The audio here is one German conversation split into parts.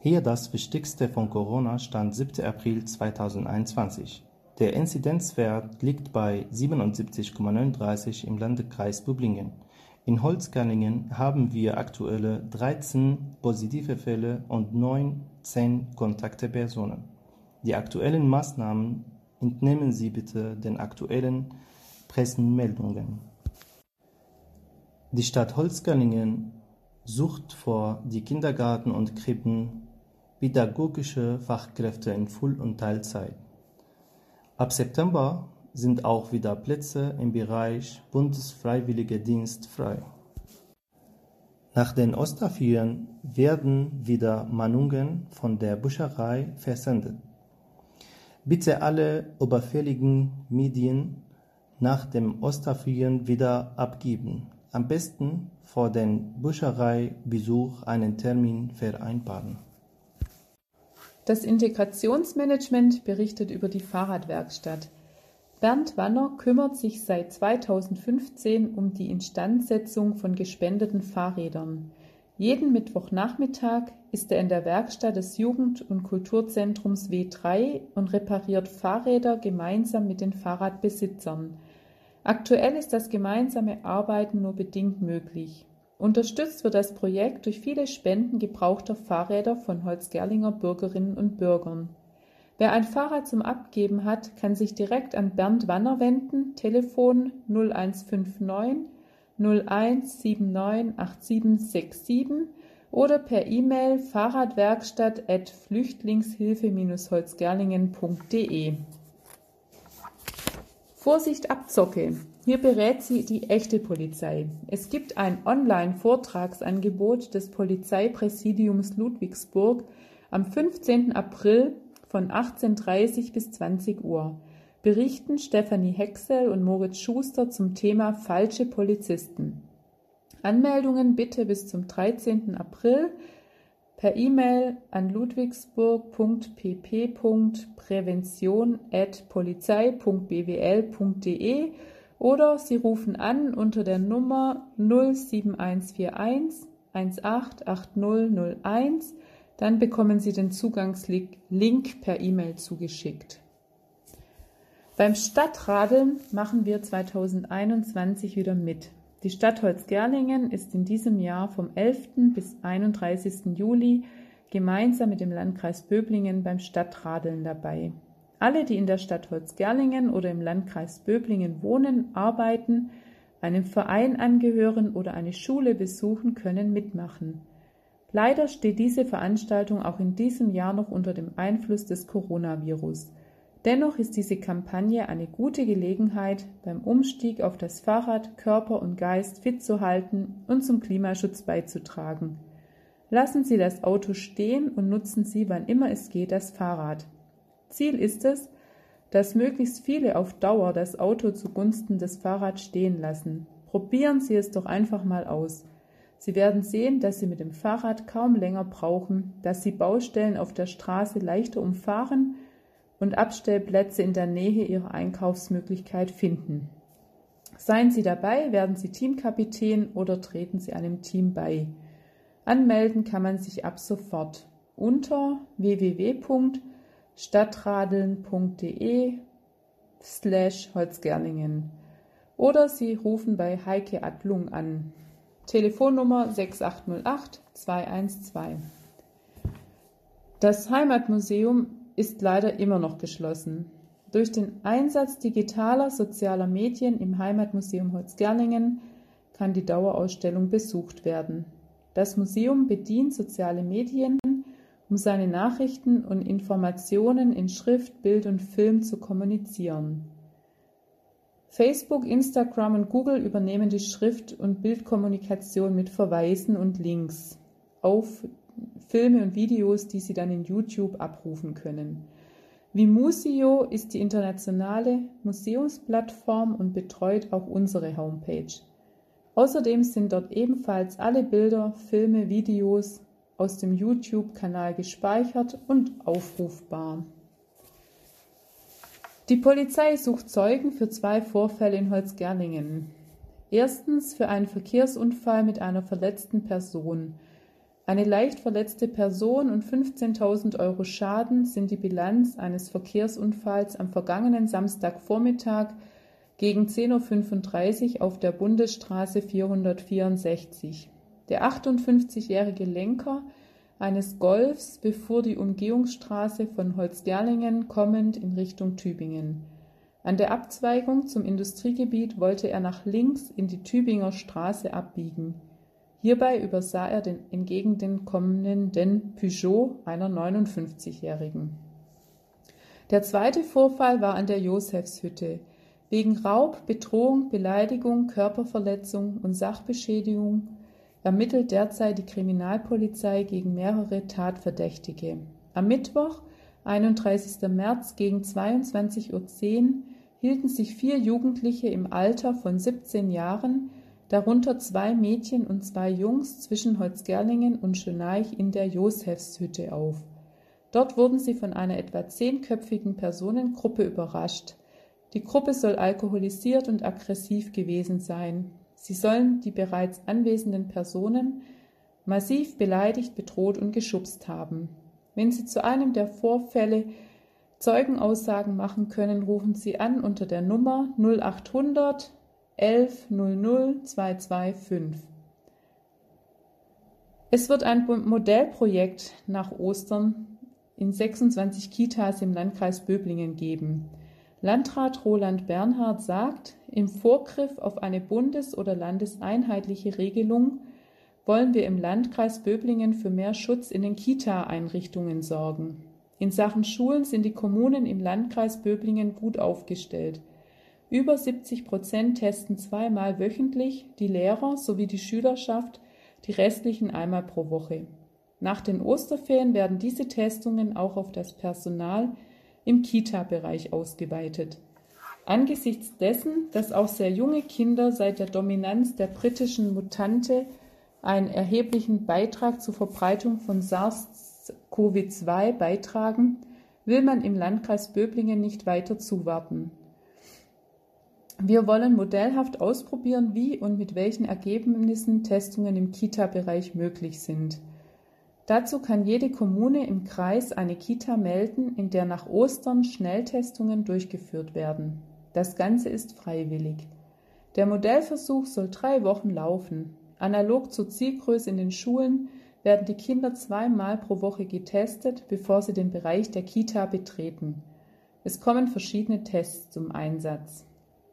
Hier das Wichtigste von Corona stand 7. April 2021. Der Inzidenzwert liegt bei 77,39 im Landkreis Böblingen. In Holzgerlingen haben wir aktuelle 13 positive Fälle und 19 Kontaktpersonen. Die aktuellen Maßnahmen entnehmen Sie bitte den aktuellen Pressemeldungen. Die Stadt Holzgerlingen sucht für die Kindergärten und Krippen pädagogische Fachkräfte in Voll- und Teilzeit. Ab September sind auch wieder Plätze im Bereich Bundesfreiwilligendienst frei. Nach den Osterferien werden wieder Mahnungen von der Bücherei versendet. Bitte alle überfälligen Medien nach dem Osterferien wieder abgeben. Am besten vor den Büchereibesuch einen Termin vereinbaren. Das Integrationsmanagement berichtet über die Fahrradwerkstatt. Bernd Wanner kümmert sich seit 2015 um die Instandsetzung von gespendeten Fahrrädern. Jeden Mittwochnachmittag ist er in der Werkstatt des Jugend- und Kulturzentrums W3 und repariert Fahrräder gemeinsam mit den Fahrradbesitzern. Aktuell ist das gemeinsame Arbeiten nur bedingt möglich. Unterstützt wird das Projekt durch viele Spenden gebrauchter Fahrräder von Holzgerlinger Bürgerinnen und Bürgern. Wer ein Fahrrad zum Abgeben hat, kann sich direkt an Bernd Wanner wenden, Telefon 0159 0179 8767 oder per E-Mail fahrradwerkstatt@flüchtlingshilfe-holzgerlingen.de. Vorsicht Abzocke! Hier berät Sie die echte Polizei. Es gibt ein Online-Vortragsangebot des Polizeipräsidiums Ludwigsburg am 15. April von 18:30 bis 20 Uhr. Berichten Stefanie Hexel und Moritz Schuster zum Thema falsche Polizisten. Anmeldungen bitte bis zum 13. April per E-Mail an ludwigsburg.pp.prävention@polizei.bwl.de oder Sie rufen an unter der Nummer 07141 188001. Dann bekommen Sie den Zugangslink per E-Mail zugeschickt. Beim Stadtradeln machen wir 2021 wieder mit. Die Stadt Holzgerlingen ist in diesem Jahr vom 11. bis 31. Juli gemeinsam mit dem Landkreis Böblingen beim Stadtradeln dabei. Alle, die in der Stadt Holzgerlingen oder im Landkreis Böblingen wohnen, arbeiten, einem Verein angehören oder eine Schule besuchen, können mitmachen. Leider steht diese Veranstaltung auch in diesem Jahr noch unter dem Einfluss des Coronavirus. Dennoch ist diese Kampagne eine gute Gelegenheit, beim Umstieg auf das Fahrrad Körper und Geist fit zu halten und zum Klimaschutz beizutragen. Lassen Sie das Auto stehen und nutzen Sie, wann immer es geht, das Fahrrad. Ziel ist es, dass möglichst viele auf Dauer das Auto zugunsten des Fahrrads stehen lassen. Probieren Sie es doch einfach mal aus. Sie werden sehen, dass Sie mit dem Fahrrad kaum länger brauchen, dass Sie Baustellen auf der Straße leichter umfahren und Abstellplätze in der Nähe Ihrer Einkaufsmöglichkeit finden. Seien Sie dabei, werden Sie Teamkapitän oder treten Sie einem Team bei. Anmelden kann man sich ab sofort unter www.stadtradeln.de/Holzgerlingen oder Sie rufen bei Heike Adlung an. Telefonnummer 6808 212. Das Heimatmuseum ist leider immer noch geschlossen. Durch den Einsatz digitaler sozialer Medien im Heimatmuseum Holzgerlingen kann die Dauerausstellung besucht werden. Das Museum bedient soziale Medien, um seine Nachrichten und Informationen in Schrift, Bild und Film zu kommunizieren. Facebook, Instagram und Google übernehmen die Schrift- und Bildkommunikation mit Verweisen und Links auf Filme und Videos, die Sie dann in YouTube abrufen können. Vimuseo ist die internationale Museumsplattform und betreut auch unsere Homepage. Außerdem sind dort ebenfalls alle Bilder, Filme, Videos aus dem YouTube-Kanal gespeichert und aufrufbar. Die Polizei sucht Zeugen für 2 Vorfälle in Holzgerlingen. Erstens für einen Verkehrsunfall mit einer verletzten Person. Eine leicht verletzte Person und 15.000 € Schaden sind die Bilanz eines Verkehrsunfalls am vergangenen Samstagvormittag gegen 10:35 Uhr auf der Bundesstraße 464. Der 58-jährige Lenker eines Golfs befuhr die Umgehungsstraße von Holzgerlingen kommend in Richtung Tübingen. An der Abzweigung zum Industriegebiet wollte er nach links in die Tübinger Straße abbiegen. Hierbei übersah er den entgegenkommenden Peugeot einer 59-Jährigen. Der zweite Vorfall war an der Josefshütte. Wegen Raub, Bedrohung, Beleidigung, Körperverletzung und Sachbeschädigung ermittelt derzeit die Kriminalpolizei gegen mehrere Tatverdächtige. Am Mittwoch, 31. März gegen 22:10 Uhr hielten sich 4 Jugendliche im Alter von 17 Jahren, darunter 2 Mädchen und 2 Jungs, zwischen Holzgerlingen und Schönaich in der Josefshütte auf. Dort wurden sie von einer etwa 10-köpfigen Personengruppe überrascht. Die Gruppe soll alkoholisiert und aggressiv gewesen sein. Sie sollen die bereits anwesenden Personen massiv beleidigt, bedroht und geschubst haben. Wenn Sie zu einem der Vorfälle Zeugenaussagen machen können, rufen Sie an unter der Nummer 0800 11 00 225. Es wird ein Modellprojekt nach Ostern in 26 Kitas im Landkreis Böblingen geben. Landrat Roland Bernhard sagt, im Vorgriff auf eine bundes- oder landeseinheitliche Regelung wollen wir im Landkreis Böblingen für mehr Schutz in den Kita-Einrichtungen sorgen. In Sachen Schulen sind die Kommunen im Landkreis Böblingen gut aufgestellt. Über 70% testen 2-mal wöchentlich, die Lehrer sowie die Schülerschaft die restlichen einmal pro Woche. Nach den Osterferien werden diese Testungen auch auf das Personal im Kita-Bereich ausgeweitet. Angesichts dessen, dass auch sehr junge Kinder seit der Dominanz der britischen Mutante einen erheblichen Beitrag zur Verbreitung von SARS-CoV-2 beitragen, will man im Landkreis Böblingen nicht weiter zuwarten. Wir wollen modellhaft ausprobieren, wie und mit welchen Ergebnissen Testungen im Kita-Bereich möglich sind. Dazu kann jede Kommune im Kreis eine Kita melden, in der nach Ostern Schnelltestungen durchgeführt werden. Das Ganze ist freiwillig. Der Modellversuch soll 3 Wochen laufen. Analog zur Zielgröße in den Schulen werden die Kinder 2-mal pro Woche getestet, bevor sie den Bereich der Kita betreten. Es kommen verschiedene Tests zum Einsatz.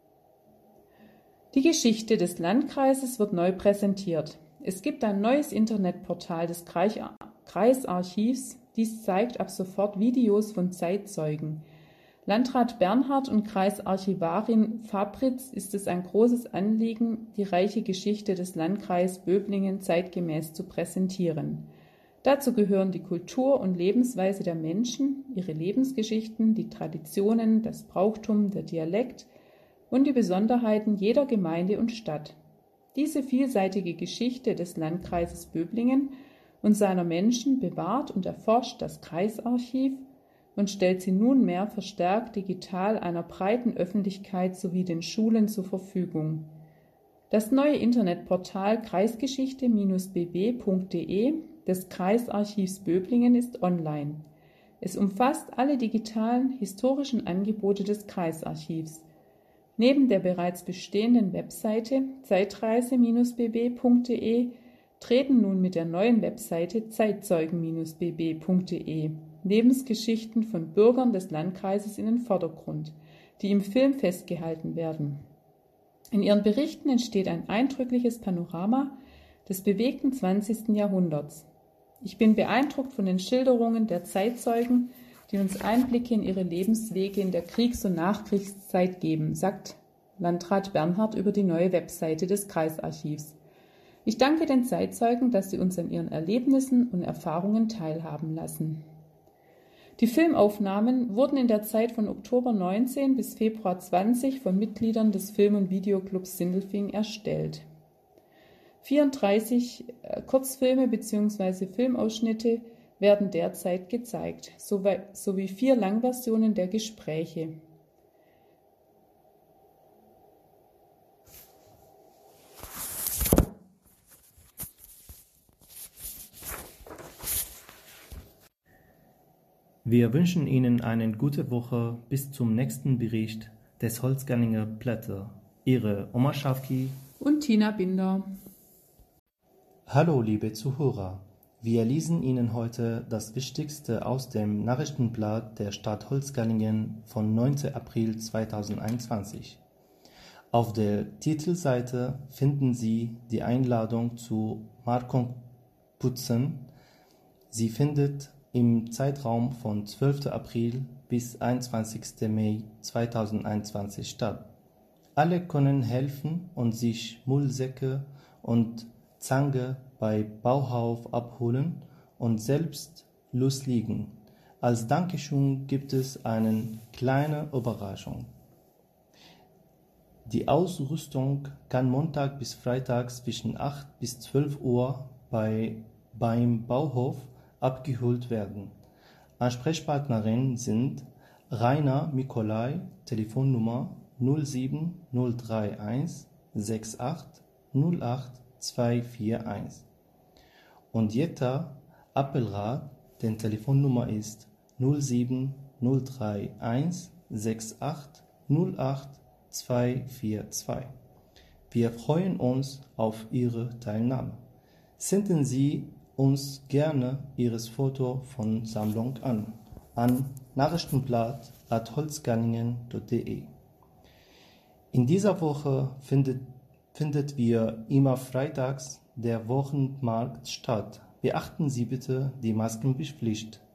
Die Geschichte des Landkreises wird neu präsentiert. Es gibt ein neues Internetportal des Kreisarchivs. Dies zeigt ab sofort Videos von Zeitzeugen. Landrat Bernhard und Kreisarchivarin Fabritz ist es ein großes Anliegen, die reiche Geschichte des Landkreises Böblingen zeitgemäß zu präsentieren. Dazu gehören die Kultur und Lebensweise der Menschen, ihre Lebensgeschichten, die Traditionen, das Brauchtum, der Dialekt und die Besonderheiten jeder Gemeinde und Stadt. Diese vielseitige Geschichte des Landkreises Böblingen und seiner Menschen bewahrt und erforscht das Kreisarchiv und stellt sie nunmehr verstärkt digital einer breiten Öffentlichkeit sowie den Schulen zur Verfügung. Das neue Internetportal kreisgeschichte-bb.de des Kreisarchivs Böblingen ist online. Es umfasst alle digitalen historischen Angebote des Kreisarchivs. Neben der bereits bestehenden Webseite zeitreise-bb.de treten nun mit der neuen Webseite zeitzeugen-bb.de Lebensgeschichten von Bürgern des Landkreises in den Vordergrund, die im Film festgehalten werden. In ihren Berichten entsteht ein eindrückliches Panorama des bewegten 20. Jahrhunderts. Ich bin beeindruckt von den Schilderungen der Zeitzeugen, die uns Einblicke in ihre Lebenswege in der Kriegs- und Nachkriegszeit geben, sagt Landrat Bernhard über die neue Webseite des Kreisarchivs. Ich danke den Zeitzeugen, dass sie uns an ihren Erlebnissen und Erfahrungen teilhaben lassen. Die Filmaufnahmen wurden in der Zeit von Oktober 19 bis Februar 20 von Mitgliedern des Film- und Videoclubs Sindelfingen erstellt. 34 Kurzfilme bzw. Filmausschnitte werden derzeit gezeigt, sowie 4 Langversionen der Gespräche. Wir wünschen Ihnen eine gute Woche bis zum nächsten Bericht des Holzgerlinger Blätter. Ihre Oma Schafki und Tina Binder. Hallo liebe Zuhörer, wir lesen Ihnen heute das Wichtigste aus dem Nachrichtenblatt der Stadt Holzgerlingen vom 9. April 2021. Auf der Titelseite finden Sie die Einladung zu Markongputzen. Sie findet im Zeitraum von 12. April bis 21. Mai 2021 statt. Alle können helfen und sich Müllsäcke und Zange bei Bauhof abholen und selbst loslegen. Als Dankeschön gibt es eine kleine Überraschung. Die Ausrüstung kann Montag bis Freitag zwischen 8 bis 12 Uhr beim Bauhof abgeholt werden. Ansprechpartnerinnen sind Rainer Mikolai, Telefonnummer 07031 68 08 241 und Jetta Appelrad, denn Telefonnummer ist 07031 68 08 242. Wir freuen uns auf Ihre Teilnahme. Senden Sie uns gerne Ihres Foto von Sammlung an nachrichtenblatt@holzgerlingen.de. In dieser Woche findet wir immer freitags der Wochenmarkt statt. Beachten Sie bitte die Maskenpflicht.